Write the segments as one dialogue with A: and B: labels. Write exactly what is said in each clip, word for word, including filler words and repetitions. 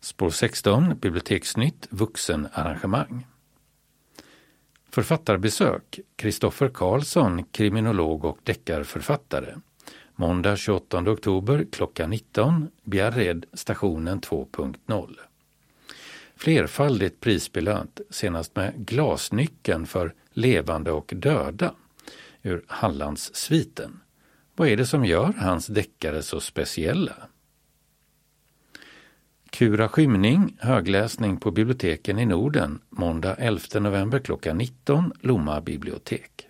A: Spår sexton, Biblioteksnytt, vuxenarrangemang. Författarbesök, Kristoffer Karlsson, kriminolog och deckarförfattare. Måndag tjugoåttonde oktober klockan nitton, Bjärred, stationen två punkt noll. Flerfaldigt prisbelönt, senast med Glasnyckeln för levande och döda, ur Hallandssviten. Vad är det som gör hans deckare så speciella? Kura skymning, högläsning på biblioteken i Norden, måndag elfte november klockan nitton, Lomma bibliotek.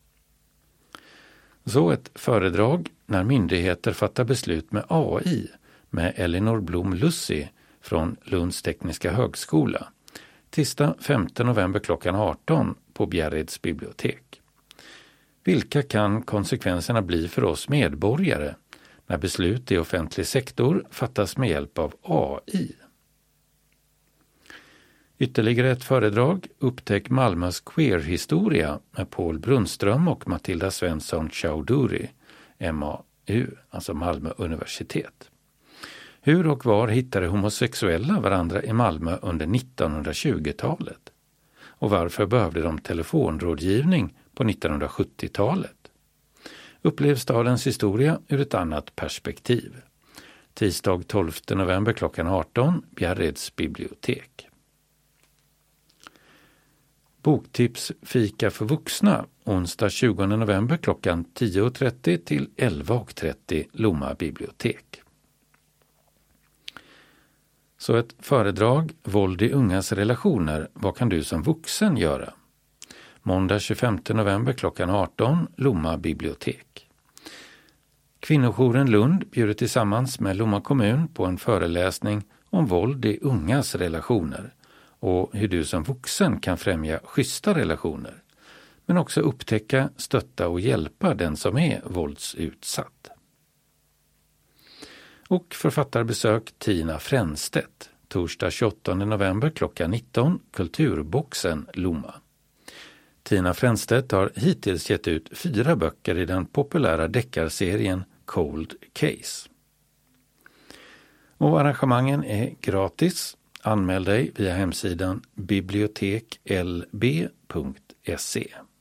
A: Så ett föredrag när myndigheter fattar beslut med A I med Elinor Blom Lussi från Lunds tekniska högskola. Tisdag femte november klockan arton på Bjärreds bibliotek. Vilka kan konsekvenserna bli för oss medborgare när beslut i offentlig sektor fattas med hjälp av A I? Ytterligare ett föredrag, Upptäck Malmös queerhistoria med Paul Brunström och Matilda Svensson Chowdhury, M A U, alltså Malmö universitet. Hur och var hittade homosexuella varandra i Malmö under nittonhundratjugotalet? Och varför behövde de telefonrådgivning på nittonhundrasjuttiotalet? Upplev stadens historia ur ett annat perspektiv. Tisdag tolfte november klockan arton, Bjärreds bibliotek. Boktips fika för vuxna, onsdag tjugonde november klockan tio och trettio till elva och trettio, Lomma bibliotek. Så ett föredrag, Våld i ungas relationer, vad kan du som vuxen göra? Måndag tjugofemte november klockan arton, Lomma bibliotek. Kvinnojouren Lund bjuder tillsammans med Lomma kommun på en föreläsning om våld i ungas relationer och hur du som vuxen kan främja schyssta relationer, men också upptäcka, stötta och hjälpa den som är våldsutsatt. Och författarbesök Tina Fränstedt, torsdag tjugoåttonde november klockan nitton, Kulturboxen Lomma. Tina Fränstedt har hittills gett ut fyra böcker i den populära deckarserien Cold Case. Och arrangemangen är gratis. Anmäl dig via hemsidan bibliotek l b punkt se.